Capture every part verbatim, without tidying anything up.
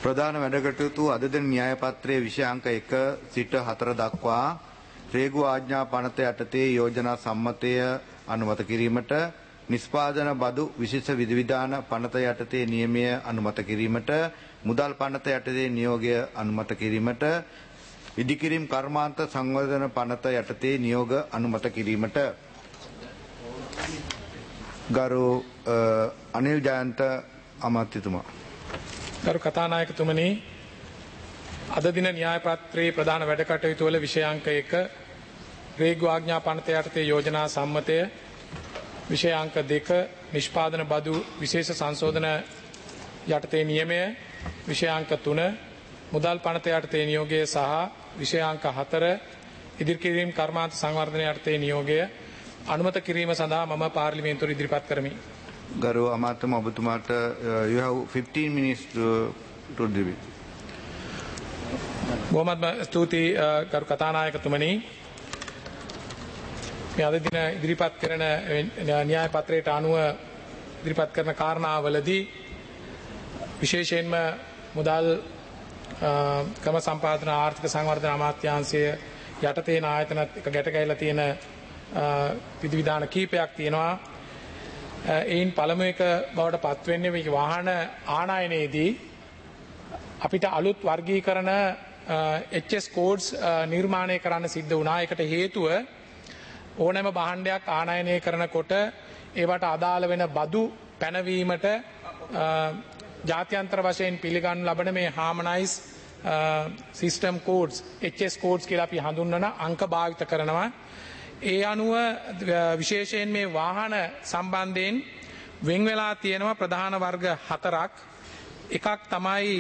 ප්‍රධාන වැඩකටයුතු අද දින න්‍යාය පත්‍රයේ විෂය අංක එක සිට හතර දක්වා රේගු ආඥා පනත යටතේ යෝජනා සම්මතය අනුමත කිරීමට, නිෂ්පාදන බදු විශේෂ විධිවිධාන පනත යටතේ නියමය අනුමත කිරීමට, මුදල් පනත යටතේ නියෝගය අනුමත කිරීමට, ඉදිකිරීම් කර්මාන්ත සංවර්ධන පනත යටතේ නියෝග අනුමත කිරීමට. ගරු අනිල් ජයන්ත අමාත්‍යතුමා. ගරු කතානායකතුමනි, අද දින න්‍යාය පත්‍රයේ ප්‍රධාන වැඩ කටයුතු වල විෂය අංක එක රේගු ආඥා පනත යටතේ යෝජනා සම්මතය, විෂය අංක දෙක නිෂ්පාදන බදු විශේෂ සංශෝධන යටතේ නියමය, විෂය අංක තුන මුදල් පනත යටතේ නියෝගය සහ විෂය අංක හතර ඉදිරිකිරීම් කර්මාන්ත සංවර්ධන යටතේ නියෝගය අනුමත කිරීම සඳහා මම පාර්ලිමේන්තුවට ඉදිරිපත් කරමි. ගරු අමාත්‍යම ඔබතුමාට you have fifteen minutes to to debate. බොහොමත්ම ස්තුතියි ගරු කතානායකතුමනි. මේ අද දින ඉදිරිපත් කරන න්‍යාය පත්‍රයට අනුව ඉදිරිපත් කරන කාරණාවලදී විශේෂයෙන්ම මුදල් ක්‍රම සම්පාදන ආර්ථික සංවර්ධන අමාත්‍යාංශය යටතේ ආයතනත් එක ගැට ගැහිලා තියෙන විධිවිධාන කීපයක් තියෙනවා. එයින් පළමු එක බවට පත්වෙන්නේ මේ වාහන ආනයනයේදී අපිට අලුත් වර්ගීකරණ H S codes නිර්මාණය කරන්න සිද්ධ වුණා. ඒකට හේතුව ඕනෑම භාණ්ඩයක් ආනයනය කරනකොට ඒවට අදාළ වෙන බදු පැනවීමට ජාත්‍යන්තර වශයෙන් පිළිගනු ලබන මේ harmonized system codes H S codes කියලා අපි හඳුන්වන අංක භාවිත කරනවා. ඒ අනුව විශේෂයෙන් මේ වාහන සම්බන්ධයෙන් වෙන් වෙලා තියෙනවා ප්‍රධාන වර්ග හතරක්. එකක් තමයි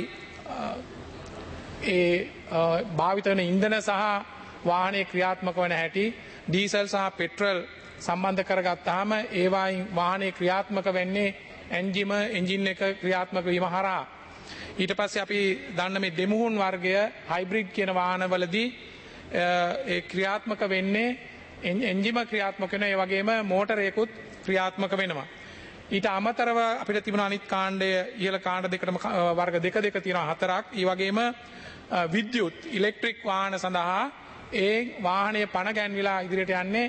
ඒ භාවිත වෙන ඉන්ධන සහ වාහනේ ක්‍රියාත්මක වන හැටි. ඩීසල් සහ පෙට්‍රල් සම්බන්ධ කරගත්තාම ඒවායින් වාහනේ ක්‍රියාත්මක වෙන්නේ එන්ජිම එන්ජින් එක ක්‍රියාත්මක වීම හරහා. ඊට පස්සේ අපි දන්න මේ දෙමුහුන් වර්ගය හයිබ්‍රිඩ් කියන වාහනවලදී ඒ ක්‍රියාත්මක වෙන්නේ එන්ජිම ක්‍රියාත්මක වෙන ඒ වගේම මෝටරයකුත් ක්‍රියාත්මක වෙනවා. ඊට අමතරව අපිට තිබුණ අනිත් කාණ්ඩය ඉහළ කාණ්ඩ දෙකටම වර්ග දෙක දෙක තියෙනවා හතරක්. ඒ වගේම විද්‍යුත් ඉලෙක්ට්‍රික් වාහන සඳහා ඒ වාහනය පණ ගැන්විලා ඉදිරියට යන්නේ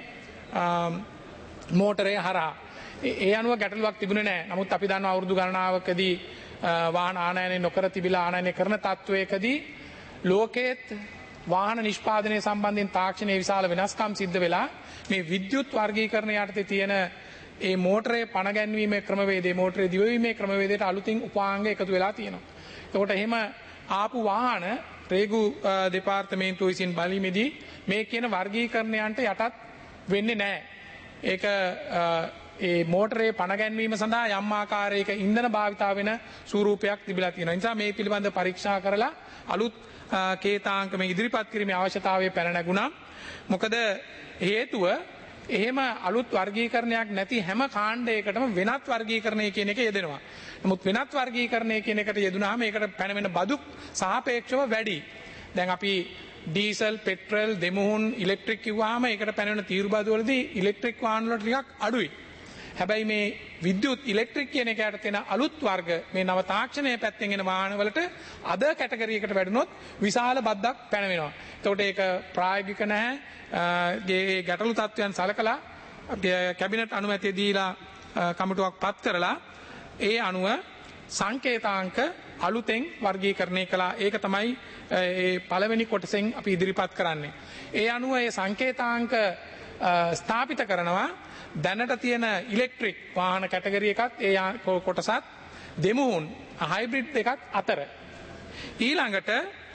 මෝටරය හරහා. ඒ අනුව ගැටලුවක් තිබුණේ නැහැ. නමුත් අපි දන්නවා අවුරුදු ගණනාවකදී වාහන ආනයනය නොකර තිබිලා ආනයනය කරන තත්වයකදී ලෝකයේත් වාහන නිෂ්පාදනය සම්බන්ධයෙන් තාක්ෂණයේ විශාල වෙනස්කම් සිද්ධ වෙලා මේ විද්‍යුත් වර්ගීකරණ යටතේ තියෙන ඒ මෝටරේ පණ ගැන්වීමේ ක්‍රමවේදයේ මෝටරේ දිවවීමේ ක්‍රමවේදයට අලුතින් උපාංග එකතු වෙලා තියෙනවා. එතකොට එහෙම ආපු වාහන රේගු දෙපාර්තමේන්තුව විසින් බලීමේදී මේ කියන වර්ගීකරණයන්ට යටත් වෙන්නේ නැහැ. ඒක ඒ මෝටරේ පණ ගැන්වීම සඳහා යම් ආකාරයක ඉන්ධන භාවිතා වෙන ස්වරූපයක් තිබිලා තියෙනවා. ඒ නිසා මේ පිළිබඳ පරීක්ෂා කරලා අලුත් කේතාංක මේ ඉදිරිපත් කිරීමේ අවශ්‍යතාවය පැන නැගුණා. මොකද හේතුව එහෙම අලුත් වර්ගීකරණයක් නැති හැම කාණ්ඩයකටම වෙනත් වර්ගීකරණය කියන එක යෙදෙනවා. නමුත් වෙනත් වර්ගීකරණය කියන එකට යෙදුනහම ඒකට පැනවෙන බදු සාපේක්ෂව වැඩි. දැන් අපි ඩීසල්, පෙට්‍රල්, දෙමුහුන්, ඉලෙක්ට්‍රික් කිව්වහම ඒකට පැනවෙන තීරු බදු වලදී ඉලෙක්ට්‍රික් වාහන වල ටිකක් අඩුයි. හැබැයි මේ විද්‍යුත් ඉලෙක්ට්‍රික් කියන එකට තියෙන අලුත් වර්ග මේ නව තාක්ෂණයේ පැත්තෙන් එන වාහන වලට අද කැටගරි එකට වැඩුණොත් විශාල බද්දක් පැනවෙනවා. එතකොට ඒක ප්‍රායෝගික නැහැ. ඒ ගැටලු තත්ත්වයන් සලකලා කැබිනට් අනුමැතිය දීලා කමිටුවක් පත් කරලා ඒ අනුව සංකේතාංක අලුතෙන් වර්ගීකරණය කළා. ඒක තමයි ඒ පළවෙනි කොටසෙන් අපි ඉදිරිපත් කරන්නේ. ඒ අනුව ඒ සංකේතාංක ස්ථාපිත කරනවා දැනට තියෙන ඉලෙක්ට්‍රික් වාහන කැටගරි එකත් ඒ කොටසත් දෙමුහුන් හයිබ්‍රිඩ් දෙකත් අතර. ඊළඟට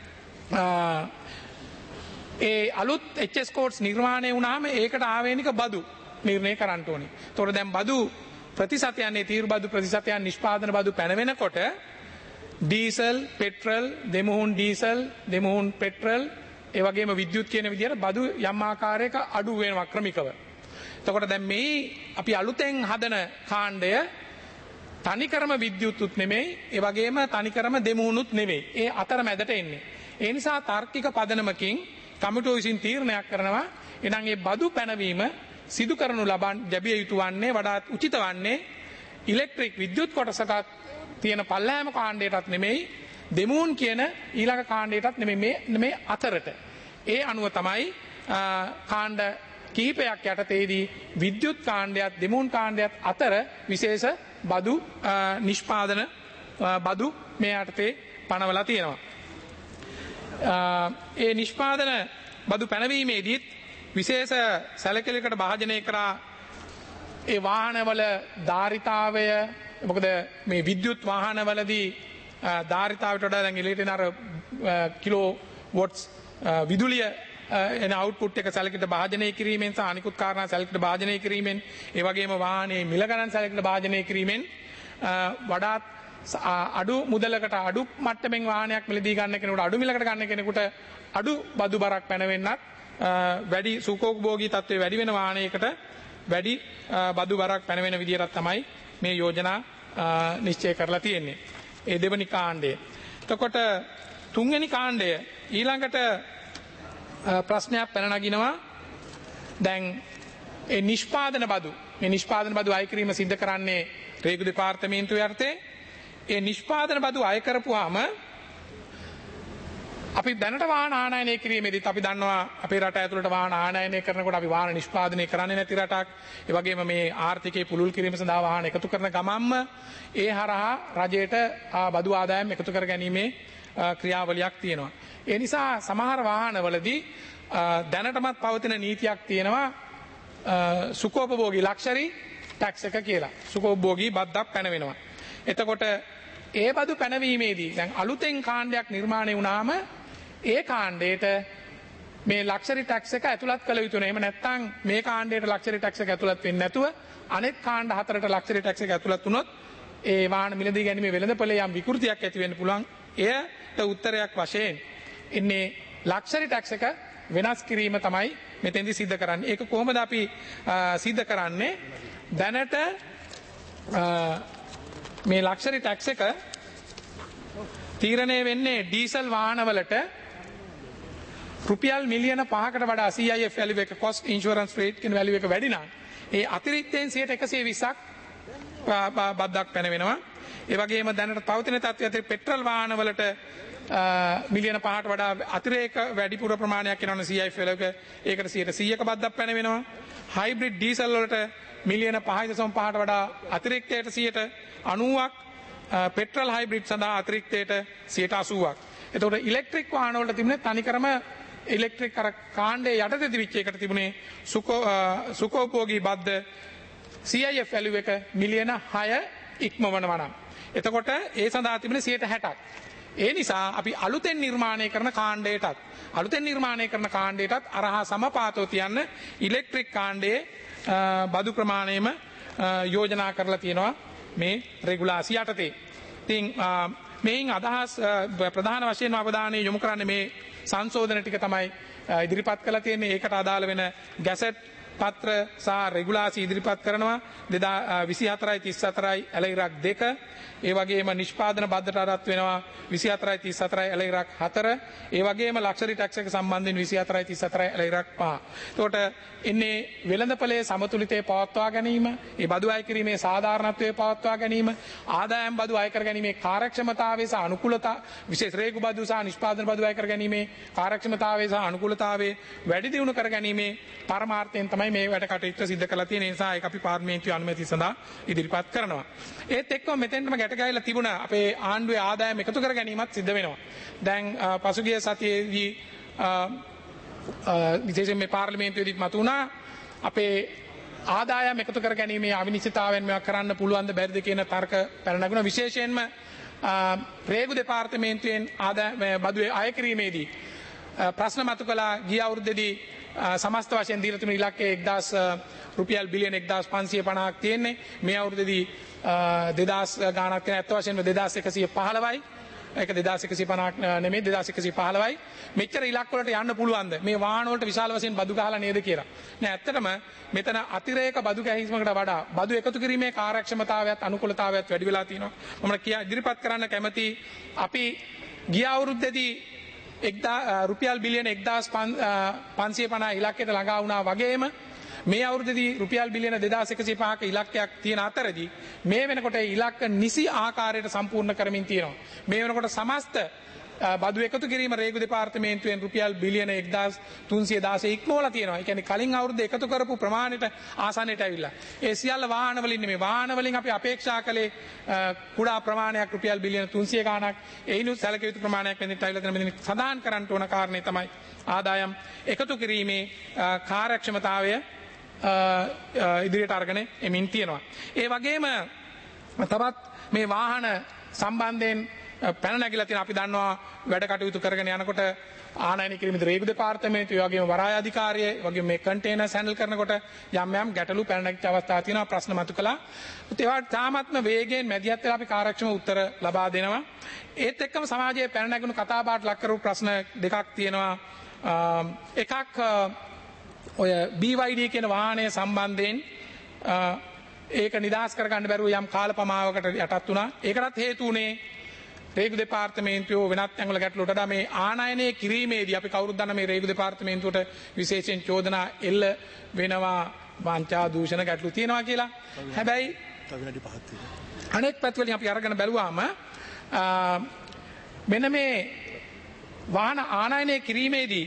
ඒ අලුත් H S codes නිර්මාණය වුණාම ඒකට ආවේනික බදු නිර්ණය කරන්න ඕනේ. ඒතකොට දැන් බදු ප්‍රතිශතයන් තීරු බදු ප්‍රතිශතයන් නිෂ්පාදන බදු පැනවෙනකොට ඩීසල්, පෙට්‍රල්, දෙමුහුන් ඩීසල්, දෙමුහුන් පෙට්‍රල් ඒ වගේම විද්‍යුත් කියන විදිහට බදු යම් ආකාරයක අඩු වෙනවා ක්‍රමිකව. එතකොට දැන් මේ අපි අලුතෙන් හදන කාණ්ඩය තනිකරම විද්‍යුත්ුත් නෙමෙයි, ඒ වගේම තනිකරම දෙමුහුනුත් නෙමෙයි. ඒ අතර මැදට එන්නේ. ඒ නිසා තාර්කික පදනමකින් කමිටුව විසින් තීරණයක් කරනවා එනම් ඒ බදු පැනවීම සිදු කරනු ලබන් ලැබිය යුතු වන්නේ වඩාත් උචිත වන්නේ ඉලෙක්ට්‍රික් විද්‍යුත් කොටසකට තියෙන පල්ලෑම කාණ්ඩයටත් නෙමෙයි දෙමුන් කියන ඊළඟ කාණ්ඩයටත් නෙමෙයි මේ මේ අතරට. ඒ අනුව තමයි කාණ්ඩ කිහිපයක් යටතේදී විද්‍යුත් කාණ්ඩයත් දෙමුන් කාණ්ඩයත් අතර විශේෂ බදු නිෂ්පාදන බදු මේ යටතේ පනවලා තියෙනවා. ඒ නිෂ්පාදන බදු පැනවීමේදීත් විශේෂ සැලකිලිකට භාජනය කරා ඒ වාහනවල ධාරිතාවය. මොකද මේ විද්‍යුත් වාහනවලදී ධාරිතාවයට වඩා දැන් එළියට එන අර කිලෝ වොට්ස් විදුලිය එන අවුට්පුට් එක සැලකිලිට භාජනය කිරීමෙන් සහ අනිකුත් කාරණා සැලකිලිට භාජනය කිරීමෙන් ඒ වගේම වාහනේ මිල ගණන් සැලකිලිට භාජනය කිරීමෙන් වඩාත් අඩු මුදලකට අඩු මට්ටමින් වාහනයක් මිලදී ගන්න කෙනෙකුට අඩු මිලකට ගන්න කෙනෙකුට අඩු බදු බරක් පැනවෙන්නත් වැඩි සුඛෝපභෝගී තත්ත්වයේ වැඩි වෙන වාහනයකට වැඩි බදු බරක් පැනවෙන විදිහට තමයි මේ යෝජනා නිශ්චය කරලා තියෙන්නේ. ඒ දෙවනි කාණ්ඩය. එතකොට තුන්වෙනි කාණ්ඩය ඊළඟට ප්‍රශ්නයක් පැන නගිනවා. දැන් ඒ නිෂ්පාදන බදු මේ නිෂ්පාදන බදු අය කිරීම සිද්ධ කරන්නේ රේගු දෙපාර්තමේන්තුව යටතේ. ඒ නිෂ්පාදන බදු අය කරපුවාම අපි දැනට වාහන ආනයනය කිරීමේදීත් අපි දන්නවා අපේ රට ඇතුළට වාහන ආනයනය කරනකොට අපි වාහන නිෂ්පාදනය කරන්නේ නැති රටක්. ඒ වගේම මේ ආර්ථිකයේ පුළුල් කිරීම සඳහා වාහන එකතු කරන ගමන්ම ඒ හරහා රජයට බදු ආදායම් එකතු කර ගැනීමේ ක්‍රියාවලියක් තියෙනවා. ඒ නිසා සමහර වාහනවලදී දැනටමත් පවතින නීතියක් තියෙනවා සුඛෝපභෝගී ලක්ෂරි ටැක්ස් එක කියලා. සුඛෝපභෝගී බද්දක් පැනවෙනවා. එතකොට ඒ බදු පැනවීමේදී දැන් අලුතෙන් කාණ්ඩයක් නිර්මාණය වුණාම ඒ කාණ්ඩයට මේ ලක්ෂරි ටැක්ස් එක ඇතුළත් කළ යුතු නෑ. එහෙම නැත්නම් මේ කාණ්ඩයට ලක්ෂරි ටැක්ස් එක ඇතුළත් වෙන්නේ නැතුව අනෙක් කාණ්ඩ හතරට ලක්ෂරි ටැක්ස් එක ඇතුළත් වුණොත් ඒ වාහන මිලදී ගැනීමේ වෙළඳපොලේ යම් විකෘතියක් ඇති වෙන්න පුළුවන්. එයට උත්තරයක් වශයෙන් ඉන්නේ ලක්ෂරි ටැක්ස් එක වෙනස් කිරීම තමයි මෙතෙන්දි සිද්ධ කරන්නේ. ඒක කොහොමද අපි සිද්ධ කරන්නේ? දැනට මේ ලක්ෂරි ටැක්ස් එක තීරණය වෙන්නේ ඩීසල් වාහනවලට රුපියල් මිලියන පහකට වඩා C I F value එක cost insurance rate කියන value එක වැඩි නම් ඒ අතිරික්තයෙන් එකසිය විස්සක් බද්දක් පැනවෙනවා. ඒ වගේම දැනට පවතින තත්ත්වයේ පෙට්‍රල් වාහනවලට මිලියන පහකට වඩා අතිරේක වැඩිපුර ප්‍රමාණයක් වෙනවනේ C I F value එක ඒකට සීයක බද්දක් පැනවෙනවා. හයිබ්‍රිඩ් ඩීසල් වලට මිලියන පහයි දශම පහකට වඩා අතිරික්තයට සියයට අනූවක් පෙට්‍රල් හයිබ්‍රිඩ් සඳහා අතිරික්තයට සියයට අසූවක්. එතකොට ඉලෙක්ට්‍රික් වාහන වලට තිබුණේ තනිකරම ඉලෙක්ට්‍රික් අර කාණ්ඩයේ යටතේ තිබිච්ච එකට තිබුණේ සුකෝ සුකෝපෝගී බද්ද C I F value එක මිලියන හය ඉක්මවනවා නම්. එතකොට ඒ සඳහා තිබුණේ සියයට හැටක්. ඒ නිසා අපි අලුතෙන් නිර්මාණය කරන කාණ්ඩයටත් අලුතෙන් නිර්මාණය කරන කාණ්ඩයටත් අරහා සමපාතව තියන්න ඉලෙක්ට්‍රික් කාණ්ඩයේ බදු ප්‍රමාණයම යෝජනා කරලා තියෙනවා මේ රෙගුලාසි යටතේ. ඉතින් මේන් අදහස් ප්‍රධාන වශයෙන් අවධානය යොමු කරන්නේ මේ සංශෝධන ටික තමයි ඉදිරිපත් කරලා තියෙන්නේ. ඒකට අදාළ වෙන ගැසට් පත්‍ර සහ රෙගුලාසි ඉදිරිපත් කරනවා විසි හතරයි තිස් හතරයි ඇල ඉරක් දෙක. ඒ වගේම නිෂ්පාදන බද්දට අරත් වෙනවා විසි හතරයි තිස් හතරයි ඇල ඉරක් හතර. ඒ වගේම ලක්ෂරි ටැක්ස් එක සම්බන්ධයෙන් විසි හතරයි තිස් හතරයි ඇල ඉරක් පහ. එතකොට ඉන්නේ වෙළඳපොලේ සමතුලිතය පවත්වා ගැනීම, ඒ බදු අය කිරීමේ සාධාරණත්වය පවත්වා ගැනීම, ආදායම් බදු අය කර ගැනීමේ කාර්යක්ෂමතාවය සහ අනුකූලතා, විශේෂ රේගු බදු සහ නිෂ්පාදන බදු අය කර ගැනීමේ කාර්යක්ෂමතාවය සහ අනුකූලතාවය වැඩි දියුණු කර ගැනීමේ පරමාර්ථයෙන් තමයි මේ වැඩ කටයුත්ත සිද්ධ කරලා තියෙන නිසා ඒක අපි පාර්ලිමේන්තුවේ අනුමැතිය සඳහා ඉදිරිපත් කරනවා. ඒත් එක්කම මෙතෙන්ටම ගැට ගැහිලා තිබුණා අපේ ආණ්ඩුවේ ආදායම් එකතු කර ගැනීමත් සිද්ධ වෙනවා. දැන් පසුගිය සතියේදී විශේෂයෙන් මේ පාර්ලිමේන්තුවේදී මතුණා අපේ ආදායම් එකතු කර ගැනීමේ අවිනිශ්චිතතාවයන් මේවා කරන්න පුළුවන්ද බැරිද කියන තර්ක පැන නගුණා. විශේෂයෙන්ම රේගු දෙපාර්තමේන්තුවෙන් ආදායම් බදු අය කිරීමේදී ප්‍රශ්න මතු කළා. ගිය අවුරුද්දේදී සමස්ත වශයෙන් දීලා තිබුණු ඉලක්කය එක්දාස් රුපියල් බිලියන එක්දාස් පන්සිය පනහක් තියෙන්නේ. මේ අවුරුද්දේදී දෙදාස් ගාණක් කියන ඇත්ත වශයෙන්ම දෙදාස් එකසිය පහළොවයි. ඒක දෙදාස් එකසිය පනහක් නෙමෙයි දෙදාස් එකසිය පහළොවයි. මෙච්චර ඉලක්ක වලට යන්න පුළුවන්ද මේ වාහන වලට විශාල වශයෙන් බදු ගහලා නේද කියලා. නෑ ඇත්තටම මෙතන අතිරේක බදු ගැහිීමකට වඩා බදු එකතු කිරීමේ කාර්යක්ෂමතාවයත් අනුකූලතාවයත් වැඩි වෙලා තියෙනවා. මම කියා ඉදිරිපත් කරන්න කැමති අපි ගිය අවුරුද්දේදී රුපියල් බිලියන එක්දාස් පන්සිය පනහ ඉලක්කයට ළඟා වුණා වගේම මේ අවුරුද්දේදී රුපියල් බිලියන දෙදාස් එකසිය පහක ඉලක්කයක් තියෙන අතරදී මේ වෙනකොට ඒ ඉලක්ක නිසි ආකාරයට සම්පූර්ණ කරමින් තියෙනවා. මේ වෙනකොට සමස්ත බදු එකතු කිරීම රේගු දෙපාර්තමේන්තුවෙන් රුපියල් බිලියන එක්දාස් තුන්සිය දාසය ඉක්මවලා තියෙනවා. ඒ කියන්නේ කලින් අවුරුද්දේ එකතු කරපු ප්‍රමාණයට ආසන්නයට ඇවිල්ලා. ඒ සියල්ල වාහන වලින් නෙමෙයි. වාහන වලින් අපි අපේක්ෂා කළේ කුඩා ප්‍රමාණයක් රුපියල් බිලියන තුන්සිය ගාණක්. ඒිනුත් සැලකිය යුතු ප්‍රමාණයක් වෙනින් ඇවිල්ලා තියෙන මෙතන සඳහන් කරන්න ඕන කාරණේ තමයි ආදායම් එකතු කිරීමේ කාර්යක්ෂමතාවය ඉදිරියට අරගෙන එමින් තියෙනවා. ඒ වගේම තවත් මේ වාහන සම්බන්ධයෙන් පැන නැගිලා තියෙන අපි දන්නවා වැඩ කටයුතු කරගෙන යනකොට ආනයන කිරීමේ රේගු දෙපාර්තමේන්තුව ඒ වගේම වරාය අධිකාරිය ඒ වගේම මේ කන්ටේනර්ස් හැන්ඩල් කරනකොට යම් යම් ගැටලු පැන නැගිච්ච අවස්ථා තියෙනවා ප්‍රශ්න මතුකලා ඒවට තාමත්ම වේගයෙන් මැදිහත් වෙලා අපි කාර්යක්ෂම උත්තර ලබා දෙනවා. ඒත් එක්කම සමාජයේ පැන නැගුණු කතාබහට ලක් කරපු ප්‍රශ්න දෙකක් තියෙනවා. එකක් ඔය බී වයි ඩී කියන වාහනය සම්බන්ධයෙන් ඒක නිදහස් කරගන්න බැරුව යම් කාලපමාවකට යටත් වුණා. ඒකටත් හේතු උනේ රේගු දෙපාර්තමේන්තුව වෙනත් ඇඟවල ගැටලුවට වඩා මේ ආනයනය කිරීමේදී අපි කවුරුත් දන්න මේ රේගු දෙපාර්තමේන්තුවට විශේෂයෙන් චෝදනා එල්ල වෙනවා වංචා දූෂණ ගැටලු තියෙනවා කියලා. හැබැයි අනෙක් පැතිවලින් අපි අරගෙන බැලුවාම මෙන්න මේ වාහන ආනයනය කිරීමේදී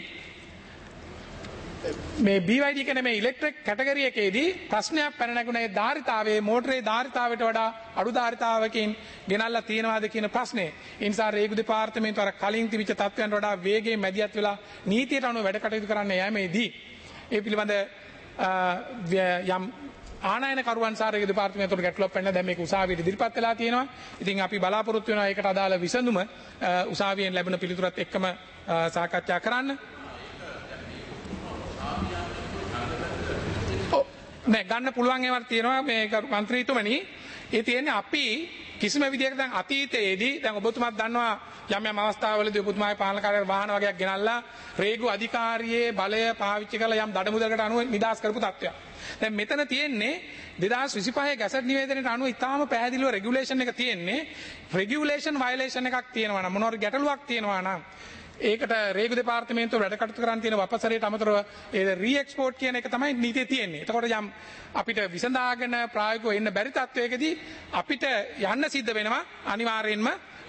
මේ බී වයි ඩී කියන මේ ඉලෙක්ට්‍රික් කැටගරි එකේදී ප්‍රශ්නයක් පැන නැගුණේ ධාරිතාවයේ මෝටරේ ධාරිතාවයට වඩා අඩු ධාරිතාවකින් ගෙනල්ලා තියෙනවාද කියන ප්‍රශ්නේ. ඒ නිසා රේගු දෙපාර්තමේන්තුව අර කලින් තිබිච්ච තත්ත්වයන්ට වඩා වේගයෙන් මැදිහත් වෙලා නීතියට අනුව වැඩ කටයුතු කරන්න යෑමේදී ඒ පිළිබඳ යම් ආනයන කරුවන් සහ රේගු දෙපාර්තමේන්තුවට ගැටලුවක් පැනලා දැන් මේක උසාවියට ඉදිරිපත් වෙලා තියෙනවා. ඉතින් අපි බලාපොරොත්තු වෙනවා ඒකට අදාළ විසඳුම උසාවියෙන් ලැබෙන පිළිතුරත් එක්කම සාකච්ඡා කරන්න. නෑ ගන්න පුළුවන් ඒවා තියෙනවා මේ මන්ත්‍රීතුමනි. ඒ තියෙන්නේ අපි කිසිම විදියකට දැන් අතීතයේදී දැන් ඔබතුමාත් දන්නවා යම් යම් අවස්ථාවලදී ඔබතුමාගේ පාලනකාරය වාහන වගේක් ගෙනල්ලා රේගු අධිකාරියේ බලය පාවිච්චි කරලා යම් දඩමුදලකට අනුව නිදාස් කරපු තත්ත්වයක්. දැන් මෙතන තියෙන්නේ දෙදාස් විසිපහේ ගැසට් නිවේදනයට අනුව ඉතාම පැහැදිලිව රෙගියුලේෂන් එක තියෙන්නේ. රෙගියුලේෂන් වයලේෂන් එකක් තියෙනවා නම් මොනවාරි ගැටලුවක් තියෙනවා නම් ඒකට රේගු දෙපාර්තමේන්තුව වැඩ කටයුතු කරන් තියෙන වපසරයට අමතරව ඒ రీ එක්ස්පෝර්ට් කියන එක තමයි නීතියේ තියෙන්නේ. එතකොට යම් අපිට විසඳාගෙන ප්‍රායෝගිකව එන්න බැරි තත්වයකදී අපිට යන්න සිද්ධ වෙනවා අනිවාර්යෙන්ම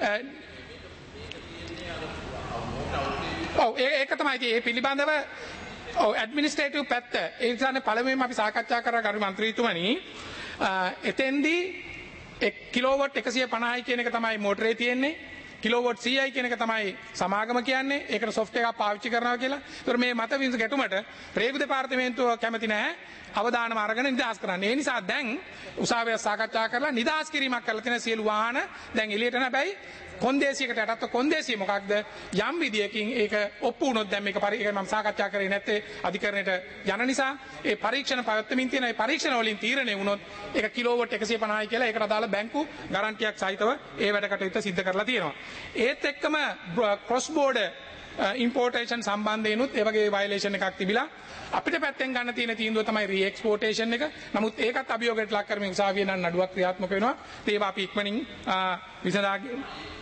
ඔව් ඒක තමයි ඒ පිළිබඳව ඔව් ඇඩ්මිනිස්ට්‍රේටිව් පැත්ත ඒ නිසානේ පළමුවෙන්ම අපි සාකච්ඡා කරා ගරු මන්ත්‍රීතුමනි එතෙන්දී එක් කිලෝවොට් එකසිය පනහයි කියන එක තමයි මෝටරේ තියෙන්නේ. කිලෝවොට් සීයයි කියන එක තමයි සමාගම කියන්නේ. ඒකට සොෆ්ට් එකක් පාවිච්චි කරනවා කියලා. ඒතර මේ මත වින්ස ගැටුමට රේගු දෙපාර්තමේන්තුව කැමති නැහැ අවධානම අරගෙන නිදහස් කරන්න. ඒ නිසා දැන් උසාවිය සාකච්ඡා කරලා නිදහස් කිරීමක් කරලා තියෙන සියලු වාහන දැන් එළියට නැබැයි කොන්දේසියකට යටත්ව කොන්දේසිය මොකක්ද යම් විදියකින් ඒක ඔප්පු වුණොත් දැන් මේක පරීක්ෂණ මම සාකච්ඡා කරේ නැත්තේ අධිකරණයට යන නිසා ඒ පරීක්ෂණ පවත්වමින් තියෙන ඒ පරීක්ෂණ වලින් තීරණය වුණොත් ඒක කිලෝවොට් එකසිය පනහයි කියලා ඒකට අදාළ බැංකු ගාරන්ටියක් සහිතව ඒ වැඩ කටයුත්ත සිද්ධ කරලා තියෙනවා. ඒත් එක්කම ක්‍රොස් බෝඩර් ඉම්පෝර්ටේෂන් සම්බන්ධයෙන්ුත් ඒ වගේ වයලේෂන් එකක් තිබිලා අපිට පැත්තෙන් ගන්න තියෙන තීන්දුව තමයි రీ එක්ස්පෝර්ටේෂන් එක. නමුත් ඒකත් අභියෝගයට ලක් කරමින් උසාවිය නම් නඩුවක් ක්‍රියාත්මක වෙනවා. ඒවා අපි ඉක්මනින් විසඳාගෙන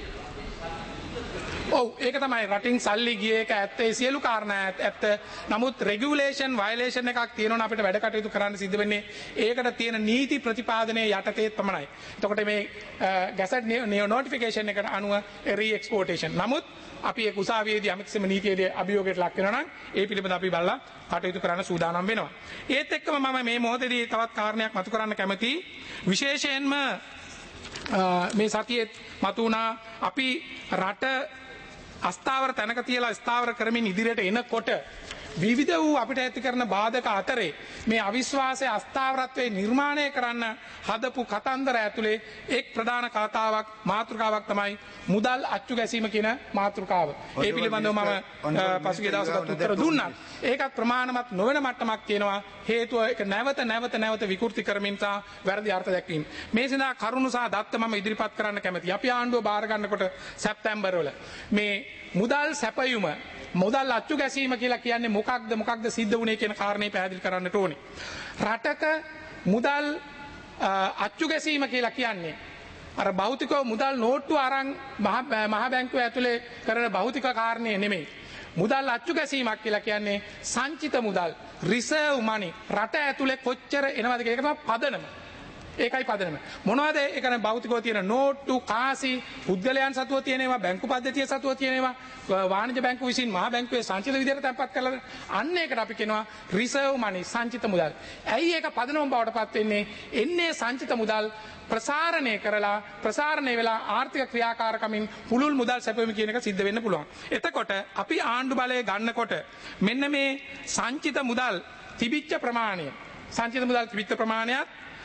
ඔව් ඒක තමයි රටින් සල්ලි ගිය එක ඇත්ත. ඒ සියලු කාරණා ඇත්ත. නමුත් රෙගියුලේෂන් වයලේෂන් එකක් තියෙනවනේ අපිට වැඩ කටයුතු කරන්න සිද්ධ වෙන්නේ ඒකට තියෙන නීති ප්‍රතිපාදනයේ යටතේ පමණයි. එතකොට මේ ගැසට් නෝටිෆිකේෂන් එකට අනුව రీ එක්ස්පෝර්ටේෂන්. නමුත් අපි ඒ උසාවියේදී අමික්සම නීතියේදී අභියෝගයට ලක් වෙනවා නම් ඒ පිළිබඳව අපි බලලා කටයුතු කරන්න සූදානම් වෙනවා. ඒත් එක්කම මම මේ මොහොතේදී තවත් කාරණයක් මතු කරන්න කැමතියි. විශේෂයෙන්ම මේ සතියේ මතු වුණා අපි රට අස්ථාවර තැනක තියලා ස්ථාවර කරමින් ඉදිරියට එනකොට විවිධ වූ අපිට ඇති කරන බාධක අතරේ මේ අවිශ්වාසය අස්ථාවරත්වයේ නිර්මාණය කරන්න හදපු කතන්දර ඇතුලේ එක් ප්‍රධාන කතාවක් මාතෘකාවක් තමයි මුදල් අච්චු ගැසීම කියන මාතෘකාව. ඒ පිළිබඳව මම පසුගිය දවස්වල උත්තර දුන්නා. ඒකත් ප්‍රමාණවත් නොවන මට්ටමක් තියෙනවා. හේතුව ඒක නැවත නැවත නැවත විකෘති කරමින් සහ වැරදි අර්ථ දැක්වීම. මේ සඳහා කරුණු සහ දත්ත මම ඉදිරිපත් කරන්න කැමතියි. අපි ආණ්ඩුව බාර ගන්නකොට සැප්තැම්බර් වල මේ මුදල් සැපයුම මුදල් අච්චු ගැසීම කියලා කියන්නේ මොකක්ද මොකක්ද සිද්ධ වුණේ කියන කාරණේ පැහැදිලි කරන්නට ඕනේ. රටක මුදල් අච්චු ගැසීම කියලා කියන්නේ අර භෞතිකව මුදල් නෝට්ටු අරන් මහ බැංකුව ඇතුලේ කරන භෞතික කාරණේ නෙමෙයි. මුදල් අච්චු ගැසීමක් කියලා කියන්නේ සංචිත මුදල් රිසර්ව් මනි රට ඇතුලේ කොච්චර එනවද කියන එක තමයි පදනම. ඒකයි පදනම. මොනවද ඒ කියන්නේ භෞතිකව තියෙන නෝට්ටු, කාසි, පුද්ගලයන් සතුව තියෙනවා, බැංකු පද්ධතිය සතුව තියෙනවා, වාණිජ බැංකුව විසින් මහා බැංකුවේ සංචිත විදියට තැන්පත් කරලා අන්න ඒකට අපි කියනවා රිසර්ව් මනි සංචිත මුදල්. ඇයි ඒක පදනම බවට පත් වෙන්නේ? එන්නේ සංචිත මුදල් ප්‍රසාරණය කරලා ප්‍රසාරණය වෙලා ආර්ථික ක්‍රියාකාරකමින් පුළුල් මුදල් සැපයීම කියන එක සිද්ධ වෙන්න පුළුවන්. එතකොට අපි ආණ්ඩු බලය ගන්නකොට මෙන්න මේ සංචිත මුදල් තිබිච්ච ප්‍රමාණය සංචිත මුදල් තිබිච්ච ප්‍රමාණයත්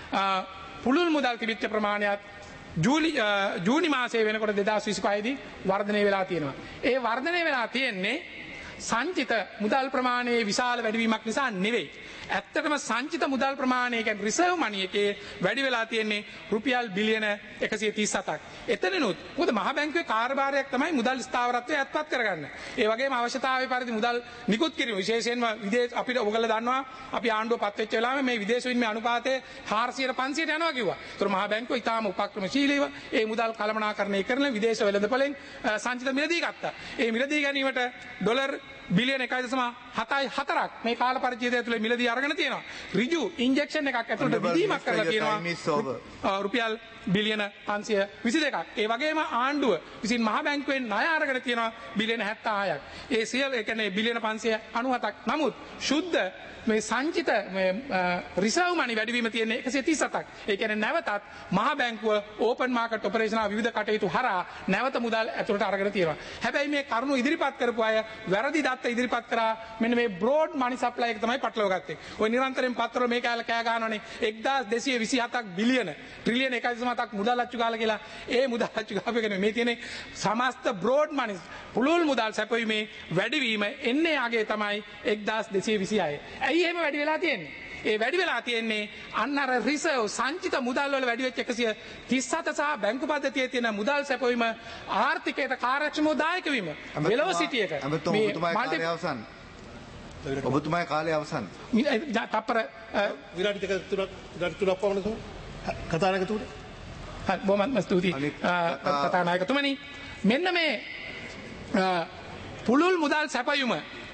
පුළුල් මුදල් තිබිච්ච ප්‍රමාණයත් ජූලි ජූනි මාසයේ වෙනකොට දෙදාස් විසිපහ දී වර්ධනය වෙලා තියෙනවා. ඒ වර්ධනය වෙලා තියෙන්නේ සංචිත මුදල් ප්‍රමාණයේ විශාල වැඩිවීමක් නිසා නෙවෙයි. ඇත්තටම සංචිත මුදල් ප්‍රමාණය කියන්නේ රිසර්ව් මනි එකේ වැඩි වෙලා තියෙන්නේ රුපියල් බිලියන එකසිය තිස් හතක්. එතනනොත් මොකද මහ බැංකුවේ කාර්යභාරයක් තමයි මුදල් ස්ථාවරත්වය අත්පත් කරගන්න. ඒ වගේම අවශ්‍යතාවය පරිදි මුදල් නිකුත් කිරීම විශේෂයෙන්ම විදේශ අපිට ඔයගොල්ලෝ දන්නවා අපි ආණ්ඩුව පත් වෙච්ච වෙලාවෙ මේ විදේශ විනිමය අනුපාතය හාරසියයට පන්සියයට යනවා කිව්වා. ඒතර මහ බැංකුව ඊටාම උපක්‍රමශීලීව ඒ මුදල් කළමනාකරණය කරන විදේශ වෙළඳපොලෙන් සංචිත මිලදී ගත්තා. ඒ මිලදී ගැනීමට ඩොලර් බිලියන එකයි දශම හතයි හතරක් මේ කාල පරිච්ඡේදය ඇතුලේ මිලදී අරගෙන තියෙනවා. ඍජු ඉන්ජෙක්ෂන් එකක් ඇතුළට විදීමක් කරලා තියෙනවා. රුපියල් බිලියන පන්සිය විසි දෙකක්. ඒ වගේම ආණ්ඩුව විසින් මහ බැංකුවෙන් ණය අරගෙන තියෙනවා බිලියන හැත්තෑ හයක්. ඒ සියල්ල ඒ කියන්නේ බිලියන පන්සිය අනූහතක්. නමුත් ශුද්ධ මේ සංචිත මේ රිසර්ව් මනි වැඩිවීම තියෙන්නේ එකසිය තිස් හතක්. ඒ කියන්නේ නැවතත් මහ බැංකුව ඕපන් මාකට් ඔපරේෂන් විවිධ කටයුතු හරහා නැවත මුදල් ඇතුළට අරගෙන තියෙනවා. හැබැයි මේ කරුණු ඉදිරිපත් කරපු අය වැරදි දත්ත ඉදිරිපත් කරා මෙන්න මේ බ්‍රෝඩ් මනි සප්ලයි එක තමයි පටලව ගත්තේ. ඔය නිරන්තරයෙන් පත්‍රවල මේ කාලේ කෑ ගන්නවනේ එක්දාස් දෙසිය විසි හතක් බිලියන ට්‍රිලියන එකයි දශම හතක් මුදල් අච්චු ගාලා කියලා. ඒ මුදල් අච්චු ගාපු එක නෙමෙයි මේ තියෙන්නේ සමස්ත බ්‍රෝඩ් මනි පුළුල් මුදල් සැපයීමේ වැඩිවීම එන්නේ ආගේ තමයි එක්දාස් දෙසිය විසිහය. ඇයි එහෙම වැඩි වෙලා තියෙන්නේ? ඒ වැඩි වෙලා තියෙන්නේ අන්න අර රිසර්ව් සංචිත මුදල් වල වැඩි වෙච්ච එකසිය තිස් හත සහ බැංකු පද්ධතියේ තියෙන මුදල් සැපයීම ආර්ථිකයට කාර්යක්ෂමව දායක වීම. වෙලොසිටි එක මේ කාලය අවසන්. ඔබතුමාගේ කාලය අවසන්. තප්පර විනාඩි දෙක තුනක් විනාඩි තුනක් පමණ කතානායකතුමනි. හරි බොහොමත්ම ස්තුතියි කතානායකතුමනි. මෙන්න මේ පුළුල් මුදල් සැපයීම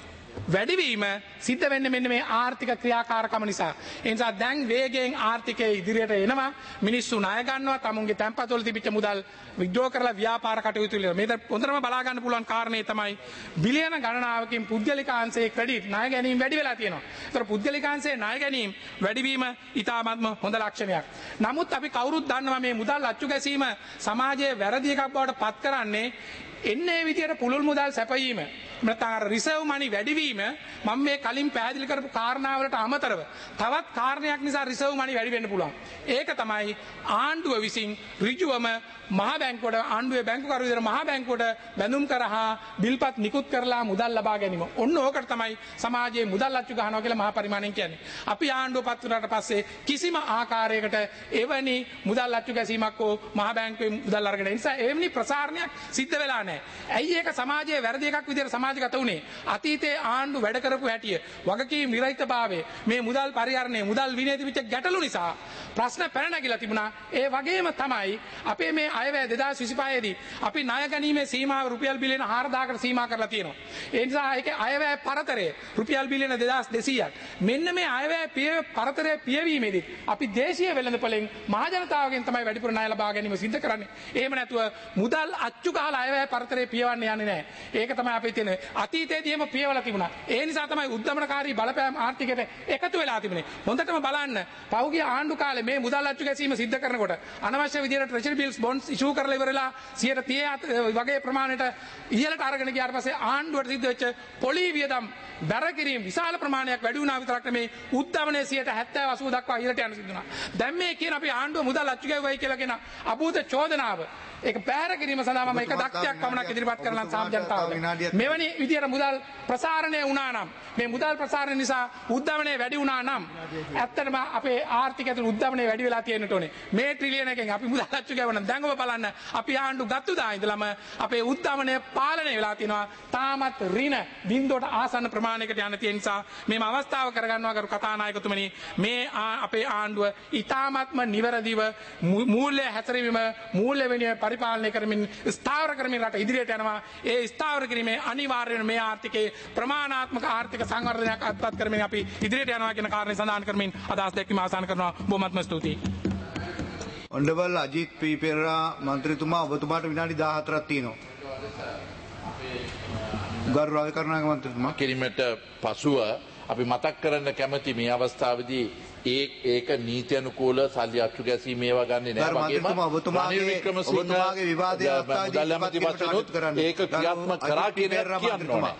වැඩිවීම සිද්ධ වෙන්නේ මෙන්න මේ ආර්ථික ක්‍රියාකාරකම නිසා. ඒ නිසා දැන් වේගයෙන් ආර්ථිකය ඉදිරියට එනවා. මිනිස්සු ණය ගන්නවා. තමුන්ගේ තැන්පත්වල තිබිච්ච මුදල් විත්ඩ්‍රෝ කරලා ව්‍යාපාර කටයුතු වල. මේක හොඳටම බලා ගන්න පුළුවන් කාරණේ තමයි බිලියන ගණනාවකින් පුද්ගලිකාංශයේ ක්‍රෙඩිට් ණය ගැනීම වැඩි වෙලා තියෙනවා. ඒතර පුද්ගලිකාංශයේ ණය ගැනීම වැඩිවීම ඉතාමත්ම හොඳ ලක්ෂණයක්. නමුත් අපි කවුරුත් දන්නවා මේ මුදල් අච්චු ගැසීම සමාජයේ වැරදි එකක් බවට පත් කරන්නේ එන්නේ විදියට පුළුල් මුදල් සැපයීම නැත්නම් රිසර්ව් මනි වැඩිවීම මම මේ කලින් පැහැදිලි කරපු කාරණාවලට අමතරව තවත් කාරණයක් නිසා රිසර්ව් මනි වැඩි වෙන්න පුළුවන්. ඒක තමයි ආණ්ඩුව විසින් ඍජුවම මහා බැංකුවට ආණ්ඩුවේ බැංකුකරු විදියට මහා බැංකුවට බැඳුම් කරහා බිල්පත් නිකුත් කරලා මුදල් ලබා ගැනීම. ඔන්න ඕකට තමයි සමාජයේ මුදල් අච්චු ගන්නවා කියලා මහා පරිමාණයෙන් කියන්නේ. අපි ආණ්ඩුව පත් වුණාට පස්සේ කිසිම ආකාරයකට එවැනි මුදල් අච්චු ගැසීමක් හෝ මහා බැංකුවේ මුදල් අරගෙන නිසා එවැනි ප්‍රසාරණයක් සිද්ධ වෙලා නැහැ. ඇයි ඒක සමාජයේ වැරදි එකක් විදියට සමාජගත වුණේ? අතීතයේ ආණ්ඩු වැඩ කරපු හැටිය වගකීම් විරහිතභාවය මේ මුදල් පරිහරණය මුදල් විනය තිබිච්ච ගැටලු නිසා ප්‍රශ්න පැන නැගිලා තිබුණා. ඒ වගේම තමයි අපේ මේ අයවැය දෙදාස් විසිපහ දී අපි ණය ගැනීමේ සීමාව රුපියල් බිලියන හාරදාහකට සීමා කරලා තියෙනවා. ඒ නිසා ඒකේ අයවැය පරතරය රුපියල් බිලියන දෙදාස් දෙසීයක්. මෙන්න මේ අයවැය පිය පරතරය පියවීමේදී අපි දේශීය වෙළඳපොලෙන් මහ ජනතාවගෙන් තමයි වැඩිපුර ණය ලබා ගැනීම සිද්ධ කරන්නේ. එහෙම නැතුව මුදල් අච්චු ගහලා අයවැය පරතරය පියවන්න යන්නේ නැහැ. ඒක තමයි අපේ තියෙන අතීතයේදී එහෙම පියවලා තිබුණා. ඒ නිසා තමයි උද්දමනකාරී බලපෑම් ආර්ථිකයට එකතු වෙලා තිබුණේ. හොඳටම බලන්න පහුගිය ආණ්ඩු කාලේ මේ මුදල් අච්චු ගැසීම සිද්ධ කරනකොට අනවශ්‍ය විදියට ට්‍රෙෂරි බිල්ස් බොන්ඩ්ස් ඉෂුව කරලා ඉවරලා සියයට තිහ වගේ ප්‍රමාණයට ඉහළට අරගෙන ගියාට පස්සේ ආණ්ඩුවට සිද්ධ වෙච්ච පොලි වියදම් බැර කිරීම විශාල ප්‍රමාණයක් වැඩි වුණා විතරක් නෙමේ උද්දමනයේ සියයට හැත්තෑ අසූ දක්වා ඉහළට යන සිද්ධ වුණා. දැන් මේ කියන අපි ආණ්ඩුව මුදල් අච්චු ගැවුවයි කියලා කියන අභූත චෝදනාව ඒක බැහැර කිරීම සඳහා මම එක දක්ෂයක් පමණක් ඉදිරිපත් කරලා සාම ජනතාවට මෙවැනි විදියට මුදල් ප්‍රසාරණය වුණා නම් මේ මුදල් ප්‍රසාරණය නිසා උද්දමනය වැඩි වුණා නම් ඇත්තටම අපේ ආර්ථිකය තුළ උද්දමනය උද්දමනය වැඩි වෙලා තියෙන්නට ඕනේ. මේ ට්‍රිලියන එකෙන් අපි මුදල් අච්චු ගවන දැන් ඔබ බලන්න අපි ආණ්ඩු ගත්තු දා ඉඳලම අපේ උද්දමනය පාලනය වෙලා තියෙනවා. තාමත් ඍණ බින්දුවට ආසන්න ප්‍රමාණයකට යන තියෙන නිසා මේම අවස්ථාව කරගන්නවා කරු කතානායකතුමනි මේ අපේ ආණ්ඩුව ඉතාමත්ම නිවැරදිව මූල්‍ය හැසිරීම මූල්‍ය වෙනුවෙන් පරිපාලනය කරමින් ස්ථාවර කරමින් රට ඉදිරියට යනවා. ඒ ස්ථාවර කිරීමේ අනිවාර්යයෙන් මේ ආර්ථිකයේ ප්‍රමාණාත්මක ආර්ථික සංවර්ධනයක් අත්පත් කරමින් අපි ඉදිරියට යනවා කියන කාරණේ සඳහන් කරමින් අදහස් දැක්වීම අවසන් කරනවා. බොහොමත්ම ස්තුතියි. ඔන්ඩබල් අජිත් පී පෙරේරා මන්ත්‍රීතුමා ඔබතුමාට විනාඩි දාහතරක් තියෙනවා. ගරු රාජ කරුණානායක මන්ත්‍රීතුමා කිරීමට පසුව අපි මතක් කරන්න කැමති මේ අවස්ථාවේදී ඒ ඒක නීති අනුකූල සල්ලි අච්චු ගැසීම ඒවා ගන්නේ නැහැ වගේම ඔබතුමාගේ ඔබතුමාගේ විවාදයේ අවස්ථාවේදී ඒක ක්‍රියාත්මක කරා කියන එක කියන්න ඕනේ.